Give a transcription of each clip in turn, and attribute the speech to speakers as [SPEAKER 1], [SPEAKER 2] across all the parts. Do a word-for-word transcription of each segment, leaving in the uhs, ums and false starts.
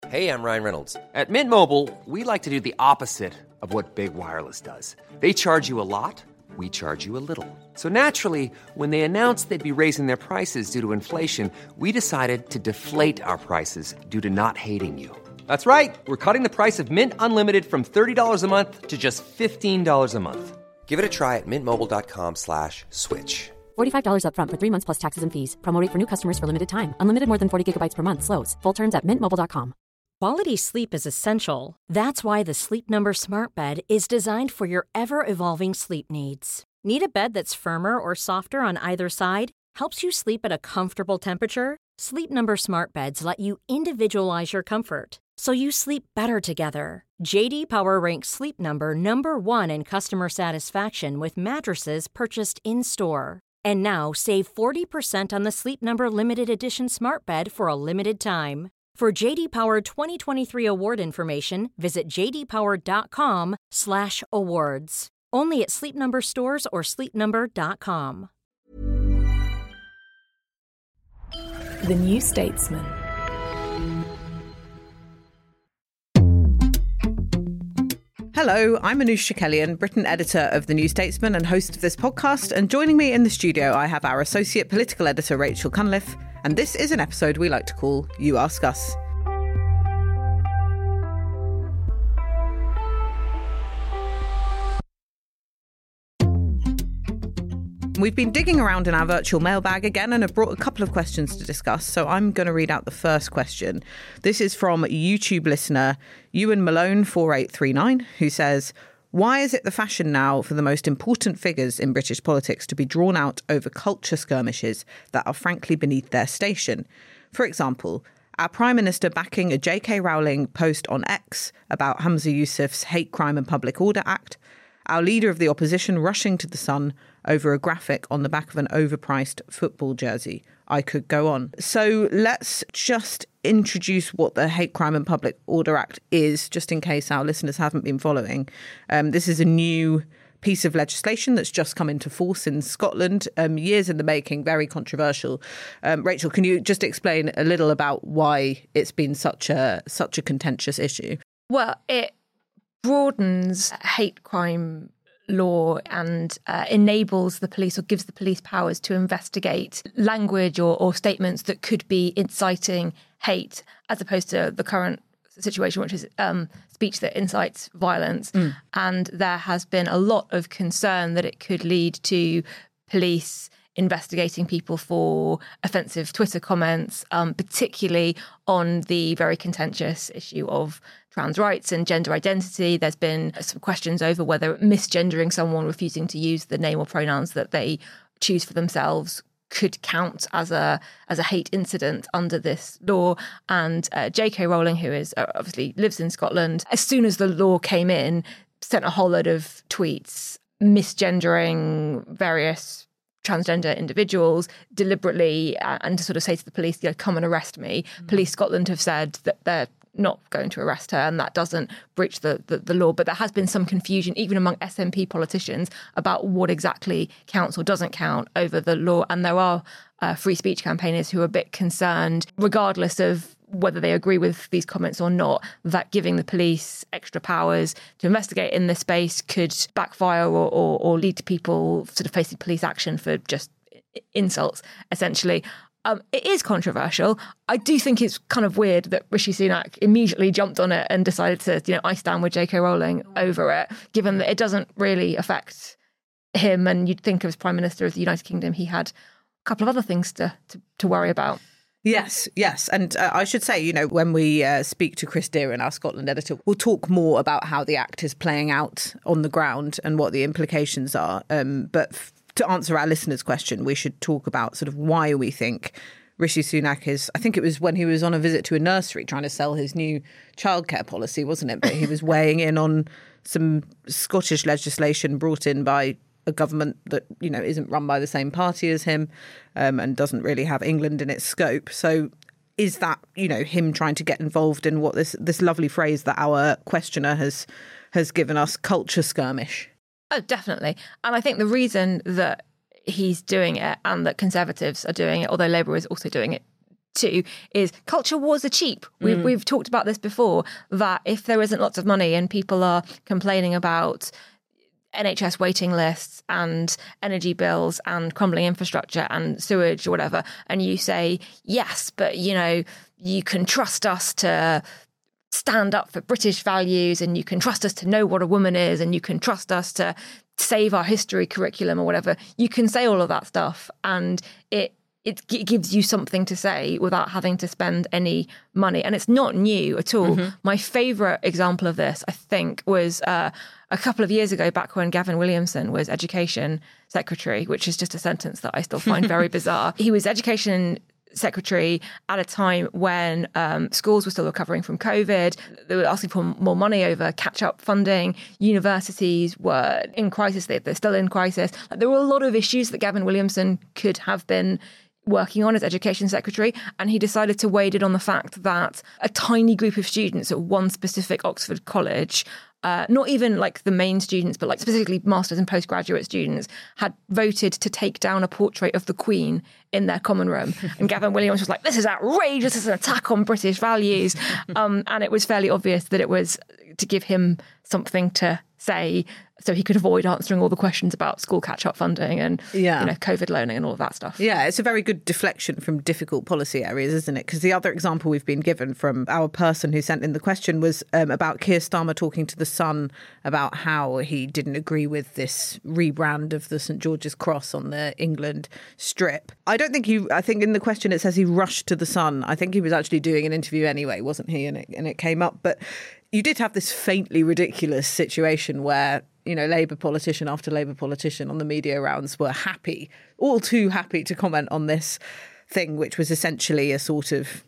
[SPEAKER 1] Hey, I'm Ryan Reynolds.
[SPEAKER 2] At Mint Mobile, we like to do the opposite of what Big Wireless does. They charge you a lot, we charge you a little. So naturally, when they announced they'd be raising their prices due to inflation, we decided to deflate our prices due to not hating you. That's right. We're cutting the price of Mint Unlimited from thirty dollars a month to just fifteen dollars a month.
[SPEAKER 1] Give it a try at mintmobile.com slash switch.
[SPEAKER 3] forty-five dollars up front for three months plus taxes and fees. Promo rate for new customers for limited time. Unlimited more than forty gigabytes per month slows. Full terms at mint mobile dot com.
[SPEAKER 4] Quality sleep is essential. That's why the Sleep Number Smart Bed is designed for your ever-evolving sleep needs. Need a bed that's firmer or softer on either side? Helps you sleep at a comfortable temperature? Sleep Number Smart Beds let you individualize your comfort, so you sleep better together. J D Power ranks Sleep Number number one in customer satisfaction with mattresses purchased in-store. And now, save forty percent on the Sleep Number Limited Edition Smart Bed for a limited time. For J D Power twenty twenty-three award information, visit jdpower.com slash awards. Only at Sleep Number stores or sleep number dot com.
[SPEAKER 5] The New Statesman.
[SPEAKER 6] Hello, I'm Anoosh Chakelian, Britain editor of The New Statesman and host of this podcast. And joining me in the studio, I have our associate political editor, Rachel Cunliffe. And this is an episode we like to call You Ask Us. We've been digging around in our virtual mailbag again and have brought a couple of questions to discuss. So I'm going to read out the first question. This is from YouTube listener Ewan Malone four eight three nine, who says, why is it the fashion now for the most important figures in British politics to be drawn out over culture skirmishes that are frankly beneath their station? For example, our Prime Minister backing a J K Rowling post on X about Hamza Yousaf's Hate Crime and Public Order Act, our leader of the opposition rushing to the Sun over a graphic on the back of an overpriced football jersey. I could go on. So let's just introduce what the Hate Crime and Public Order Act is, just in case our listeners haven't been following. Um, this is a new piece of legislation that's just come into force in Scotland, um, years in the making, very controversial. Um, Rachel, can you just explain a little about why it's been such a such a contentious issue?
[SPEAKER 7] Well, it broadens hate crime law and uh, enables the police or gives the police powers to investigate language or, or statements that could be inciting hate, as opposed to the current situation, which is um, speech that incites violence. Mm. And there has been a lot of concern that it could lead to police investigating people for offensive Twitter comments, um, particularly on the very contentious issue of trans rights and gender identity. There's been some questions over whether misgendering someone, refusing to use the name or pronouns that they choose for themselves, could count as a as a hate incident under this law. And uh, J K Rowling, who is uh, obviously lives in Scotland, as soon as the law came in, sent a whole load of tweets misgendering various transgender individuals deliberately, uh, and to sort of say to the police, you know, come and arrest me. Mm. Police Scotland have said that they're not going to arrest her, and that doesn't breach the, the, the law. But there has been some confusion, even among S N P politicians, about what exactly counts or doesn't count over the law. And there are uh, free speech campaigners who are a bit concerned, regardless of whether they agree with these comments or not, that giving the police extra powers to investigate in this space could backfire or, or, or lead to people sort of facing police action for just insults, essentially. Um, it is controversial. I do think it's kind of weird that Rishi Sunak immediately jumped on it and decided to, you know, I stand with J K Rowling over it, given that it doesn't really affect him. And you'd think as Prime Minister of the United Kingdom, he had a couple of other things to, to, to worry about.
[SPEAKER 6] Yes, yes. And uh, I should say, you know, when we uh, speak to Chris Deeran, our Scotland editor, we'll talk more about how the Act is playing out on the ground and what the implications are. Um, but f- to answer our listeners' question, we should talk about sort of why we think Rishi Sunak is, I think it was when he was on a visit to a nursery trying to sell his new childcare policy, wasn't it? But he was weighing in on some Scottish legislation brought in by a government that, you know, isn't run by the same party as him, um, and doesn't really have England in its scope. So is that, you know, him trying to get involved in what this this lovely phrase that our questioner has has given us, culture skirmish?
[SPEAKER 7] Oh, definitely. And I think the reason that he's doing it and that Conservatives are doing it, although Labour is also doing it to is culture wars are cheap. We've, mm. we've talked about this before, that if there isn't lots of money and people are complaining about N H S waiting lists and energy bills and crumbling infrastructure and sewage or whatever, and you say, yes, but, you know, you can trust us to stand up for British values and you can trust us to know what a woman is and you can trust us to save our history curriculum or whatever. You can say all of that stuff and it it gives you something to say without having to spend any money. And it's not new at all. Mm-hmm. My favourite example of this, I think, was uh, a couple of years ago, back when Gavin Williamson was Education Secretary, which is just a sentence that I still find very bizarre. He was Education Secretary at a time when um, schools were still recovering from COVID. They were asking for more money over catch-up funding. Universities were in crisis. They're still in crisis. Like, there were a lot of issues that Gavin Williamson could have been working on as Education Secretary, and he decided to wade in on the fact that a tiny group of students at one specific Oxford college, uh, not even like the main students, but like specifically masters and postgraduate students, had voted to take down a portrait of the Queen in their common room. And Gavin Williams was like, this is outrageous, this is an attack on British values. Um, and it was fairly obvious that it was to give him something to say so he could avoid answering all the questions about school catch-up funding and yeah. you know, COVID loaning and all of that stuff.
[SPEAKER 6] Yeah, it's a very good deflection from difficult policy areas, isn't it? Because the other example we've been given from our person who sent in the question was um, about Keir Starmer talking to The Sun about how he didn't agree with this rebrand of the St George's Cross on the England strip. I don't think he, I think in the question it says he rushed to The Sun. I think he was actually doing an interview anyway, wasn't he? And it, and it came up. But you did have this faintly ridiculous situation where, you know, Labour politician after Labour politician on the media rounds were happy, all too happy to comment on this thing, which was essentially a sort of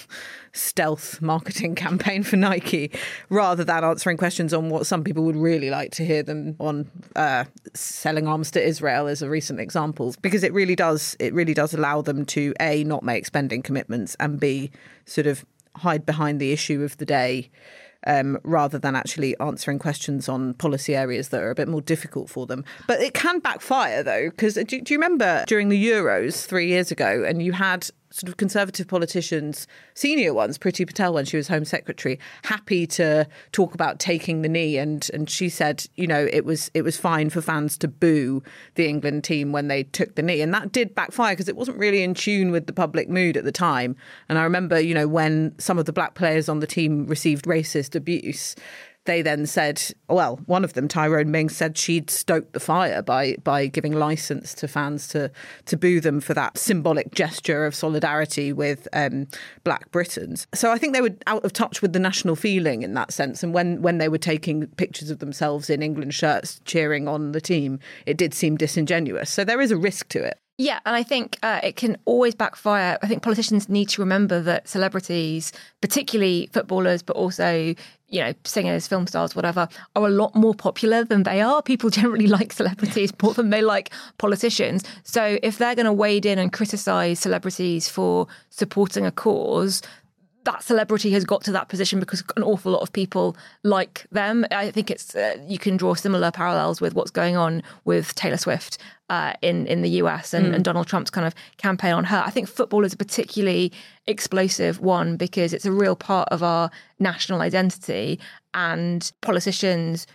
[SPEAKER 6] stealth marketing campaign for Nike, rather than answering questions on what some people would really like to hear them on, uh, selling arms to Israel as a recent example, because it really does, it really does allow them to A, not make spending commitments, and B, sort of hide behind the issue of the day. Um, rather than actually answering questions on policy areas that are a bit more difficult for them. But it can backfire, though, because do, do you remember during the Euros three years ago, and you had sort of Conservative politicians, senior ones, Priti Patel when she was Home Secretary, happy to talk about taking the knee. And, and she said, you know, it was it was fine for fans to boo the England team when they took the knee. And that did backfire because it wasn't really in tune with the public mood at the time. And I remember, you know, when some of the black players on the team received racist abuse, they then said, well, one of them, Tyrone Mings, said she'd stoked the fire by by giving licence to fans to to boo them for that symbolic gesture of solidarity with um, black Britons. So I think they were out of touch with the national feeling in that sense. And when, when they were taking pictures of themselves in England shirts cheering on the team, it did seem disingenuous. So there is a risk to it.
[SPEAKER 7] Yeah, and I think uh, it can always backfire. I think politicians need to remember that celebrities, particularly footballers, but also, you know, singers, film stars, whatever, are a lot more popular than they are. People generally like celebrities more than they like politicians. So if they're going to wade in and criticise celebrities for supporting a cause, that celebrity has got to that position because an awful lot of people like them. I think it's uh, you can draw similar parallels with what's going on with Taylor Swift uh, in, in the U S and, mm. and Donald Trump's kind of campaign on her. I think football is a particularly explosive one because it's a real part of our national identity, and politicians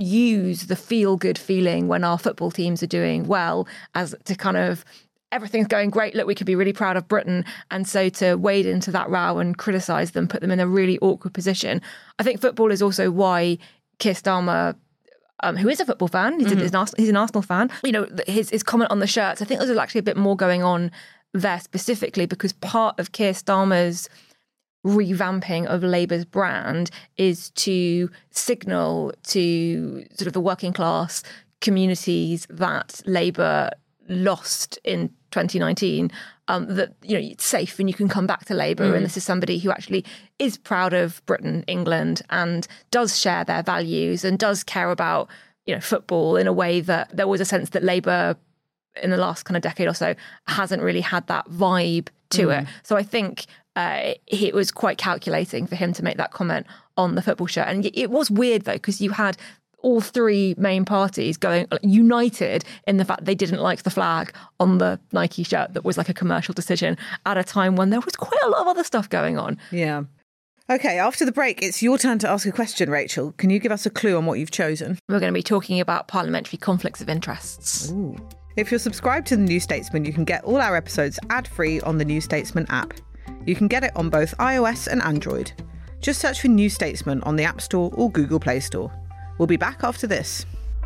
[SPEAKER 7] use the feel-good feeling when our football teams are doing well as to kind of everything's going great, look, we could be really proud of Britain. And so to wade into that row and criticise them, put them in a really awkward position. I think football is also why Keir Starmer, um, who is a football fan, he's, mm-hmm. an, he's an Arsenal fan, you know, his, his comment on the shirts, I think there's actually a bit more going on there specifically because part of Keir Starmer's revamping of Labour's brand is to signal to sort of the working class communities that Labour lost in twenty nineteen, um, that, you know, it's safe and you can come back to Labour. Mm. And this is somebody who actually is proud of Britain, England, and does share their values and does care about, you know, football in a way that there was a sense that Labour in the last kind of decade or so hasn't really had that vibe to mm. it. So I think uh, it was quite calculating for him to make that comment on the football shirt. And it was weird, though, because you had all three main parties going like, united in the fact they didn't like the flag on the Nike shirt that was like a commercial decision at a time when there was quite a lot of other stuff going on.
[SPEAKER 6] Yeah. Okay, after the break, it's your turn to ask a question, Rachel. Can you give us a clue on what you've chosen?
[SPEAKER 7] We're going to be talking about parliamentary conflicts of interests.
[SPEAKER 6] Ooh. If you're subscribed to The New Statesman, you can get all our episodes ad-free on the New Statesman app. You can get it on both iOS and Android. Just search for New Statesman on the App Store or Google Play Store. We'll be back after this.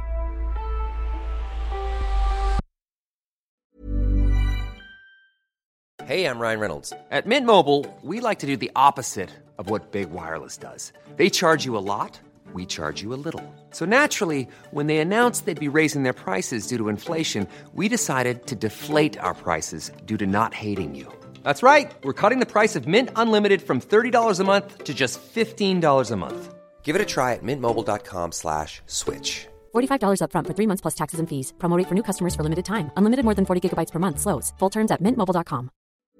[SPEAKER 1] Hey, I'm Ryan Reynolds.
[SPEAKER 2] At Mint Mobile, we like to do the opposite of what Big Wireless does. They charge you a lot, we charge you a little. So naturally, when they announced they'd be raising their prices due to inflation, we decided to deflate our prices due to not hating you. That's right. We're cutting the price of Mint Unlimited from thirty dollars a month to just fifteen dollars a month.
[SPEAKER 1] Give it a try at mintmobile.com slash switch.
[SPEAKER 3] forty-five dollars up front for three months plus taxes and fees. Promo rate for new customers for limited time. Unlimited more than forty gigabytes per month. Slows full terms at mint mobile dot com.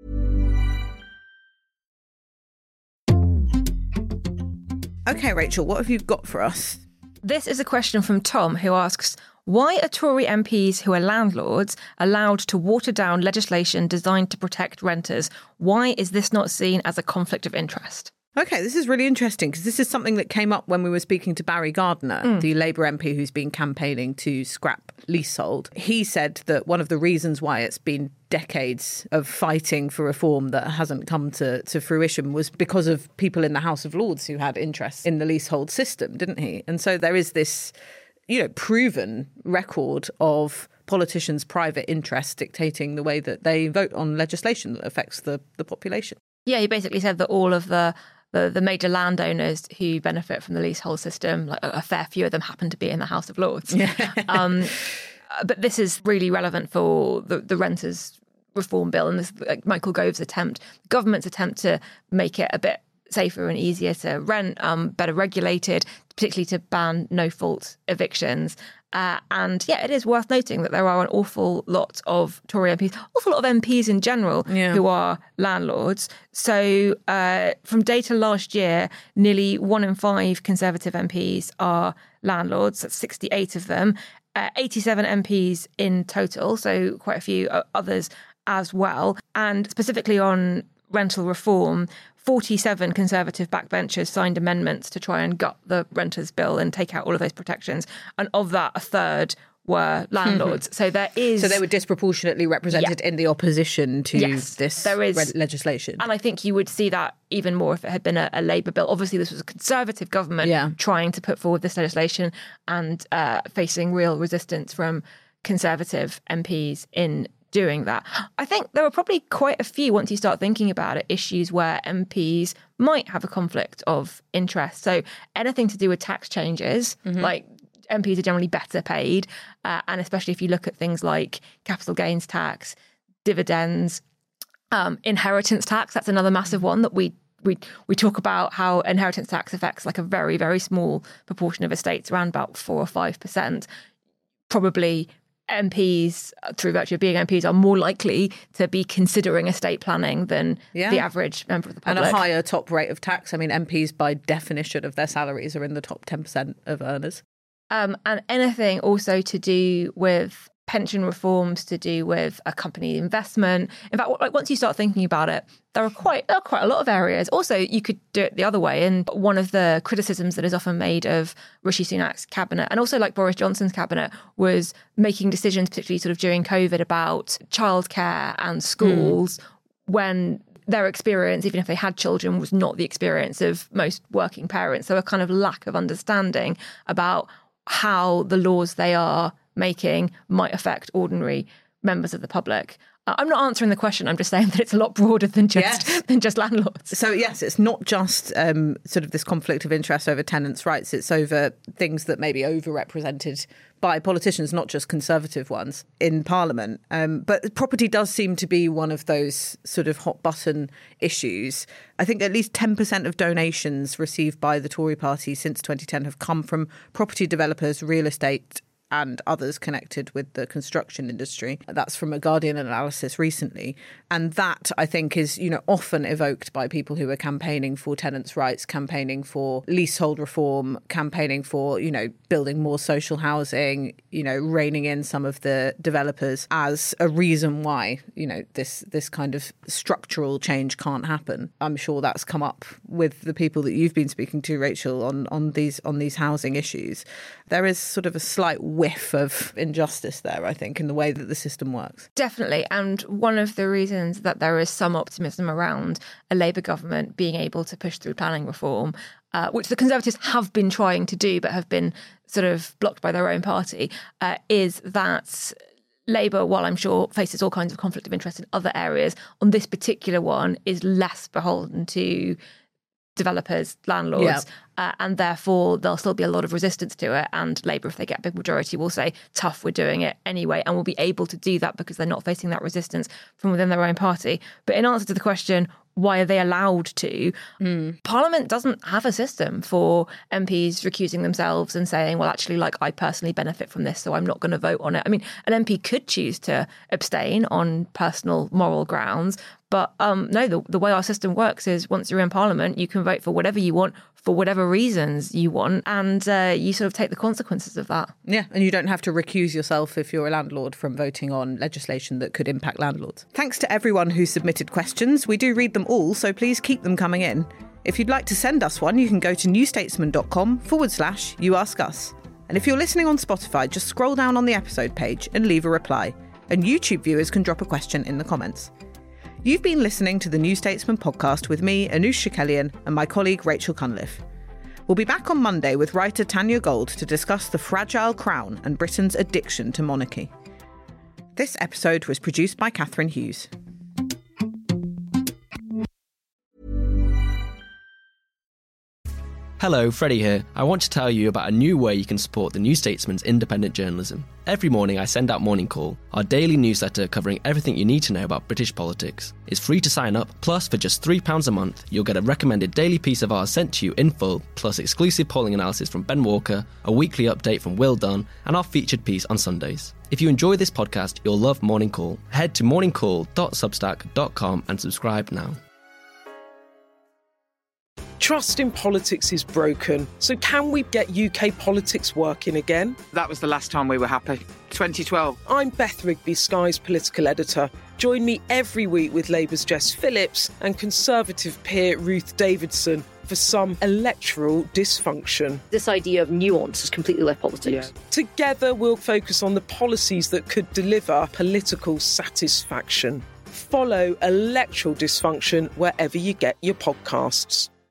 [SPEAKER 6] Okay, Rachel, what have you got for us?
[SPEAKER 7] This is a question from Tom, who asks, why are Tory M Ps who are landlords allowed to water down legislation designed to protect renters? Why is this not seen as a conflict of interest?
[SPEAKER 6] Okay, this is really interesting because this is something that came up when we were speaking to Barry Gardiner, mm. the Labour M P who's been campaigning to scrap leasehold. He said that one of the reasons why it's been decades of fighting for reform that hasn't come to, to fruition was because of people in the House of Lords who had interest in the leasehold system, didn't he? And so there is this, you know, proven record of politicians' private interest dictating the way that they vote on legislation that affects the, the population.
[SPEAKER 7] Yeah, he basically said that all of the The, the major landowners who benefit from the leasehold system, like a fair few of them happen to be in the House of Lords. Yeah. um, but this is really relevant for the, the renters reform bill and this, like Michael Gove's attempt, the government's attempt to make it a bit safer and easier to rent, um, better regulated, particularly to ban no-fault evictions. Uh, and yeah, it is worth noting that there are an awful lot of Tory M Ps, awful lot of M Ps in general, yeah. who are landlords. So uh, from data last year, nearly one in five Conservative M Ps are landlords. That's sixty-eight of them, uh, eighty-seven M Ps in total. So quite a few others as well. And specifically on rental reform, forty-seven Conservative backbenchers signed amendments to try and gut the renters bill and take out all of those protections. And of that, a third were landlords. So there is...
[SPEAKER 6] So they were disproportionately represented yeah. in the opposition to
[SPEAKER 7] yes,
[SPEAKER 6] this
[SPEAKER 7] there is,
[SPEAKER 6] re- legislation.
[SPEAKER 7] And I think you would see that even more if it had been a, a Labour bill. Obviously, this was a Conservative government yeah. trying to put forward this legislation and uh, facing real resistance from Conservative M Ps in doing that. I think there are probably quite a few, once you start thinking about it, issues where M Ps might have a conflict of interest. So anything to do with tax changes, mm-hmm. like M Ps are generally better paid. Uh, and especially if you look at things like capital gains tax, dividends, um, inheritance tax, that's another massive one that we we we talk about how inheritance tax affects like a very, very small proportion of estates, around about four or five percent. Probably M Ps, through virtue of being M Ps, are more likely to be considering estate planning than yeah. the average member of the public.
[SPEAKER 6] And a higher top rate of tax. I mean, M Ps, by definition of their salaries, are in the top ten percent of earners.
[SPEAKER 7] Um, and anything also to do with pension reforms, to do with a company investment. In fact, like once you start thinking about it, there are quite there are quite a lot of areas. Also, you could do it the other way. And one of the criticisms that is often made of Rishi Sunak's cabinet, and also like Boris Johnson's cabinet, was making decisions, particularly sort of during COVID, about childcare and schools mm. when their experience, even if they had children, was not the experience of most working parents. So a kind of lack of understanding about how the laws they are making might affect ordinary members of the public. Uh, I'm not answering the question. I'm just saying that it's a lot broader than just yes. than just landlords.
[SPEAKER 6] So yes, it's not just um, sort of this conflict of interest over tenants' rights. It's over things that may be overrepresented by politicians, not just Conservative ones, in Parliament. Um, but property does seem to be one of those sort of hot button issues. I think at least ten percent of donations received by the Tory party since twenty ten have come from property developers, real estate and others connected with the construction industry. That's from a Guardian analysis recently. And that, I think, is, you know, often evoked by people who are campaigning for tenants' rights, campaigning for leasehold reform, campaigning for, you know, building more social housing, you know, reining in some of the developers as a reason why, you know, this this kind of structural change can't happen. I'm sure that's come up with the people that you've been speaking to, Rachel, on, on these on these housing issues. There is sort of a slight whiff of injustice there, I think, in the way that the system works.
[SPEAKER 7] Definitely. And one of the reasons that there is some optimism around a Labour government being able to push through planning reform, uh, which the Conservatives have been trying to do but have been sort of blocked by their own party, uh, is that Labour, while I'm sure faces all kinds of conflict of interest in other areas, on this particular one is less beholden to developers, landlords, yeah. uh, and therefore there'll still be a lot of resistance to it. And Labour, if they get a big majority, will say, tough, we're doing it anyway, and will be able to do that because they're not facing that resistance from within their own party. But in answer to the question, why are they allowed to? Mm. Parliament doesn't have a system for M Ps recusing themselves and saying, well, actually, like, I personally benefit from this, so I'm not going to vote on it. I mean, an M P could choose to abstain on personal moral grounds, but um, no, the, the way our system works is once you're in Parliament, you can vote for whatever you want, for whatever reasons you want, and uh, you sort of take the consequences of that.
[SPEAKER 6] Yeah, and you don't have to recuse yourself if you're a landlord from voting on legislation that could impact landlords. Thanks to everyone who submitted questions. We do read them all, so please keep them coming in. If you'd like to send us one, you can go to newstatesman.com forward slash you ask us. And if you're listening on Spotify, just scroll down on the episode page and leave a reply. And YouTube viewers can drop a question in the comments. You've been listening to the New Statesman podcast with me, Anoosh Chakelian, and my colleague Rachel Cunliffe. We'll be back on Monday with writer Tanya Gold to discuss the fragile crown and Britain's addiction to monarchy. This episode was produced by Catherine Hughes.
[SPEAKER 8] Hello, Freddie here. I want to tell you about a new way you can support the New Statesman's independent journalism. Every morning I send out Morning Call, our daily newsletter covering everything you need to know about British politics. It's free to sign up, plus for just three pounds a month, you'll get a recommended daily piece of ours sent to you in full, plus exclusive polling analysis from Ben Walker, a weekly update from Will Dunn, and our featured piece on Sundays. If you enjoy this podcast, you'll love Morning Call. Head to morning call dot substack dot com and subscribe now.
[SPEAKER 9] Trust in politics is broken, so can we get U K politics working again?
[SPEAKER 10] That was the last time we were happy. twenty twelve.
[SPEAKER 9] I'm Beth Rigby, Sky's political editor. Join me every week with Labour's Jess Phillips and Conservative peer Ruth Davidson for some electoral dysfunction.
[SPEAKER 11] This idea of nuance is completely left politics.
[SPEAKER 9] Yeah. Together we'll focus on the policies that could deliver political satisfaction. Follow Electoral Dysfunction wherever you get your podcasts.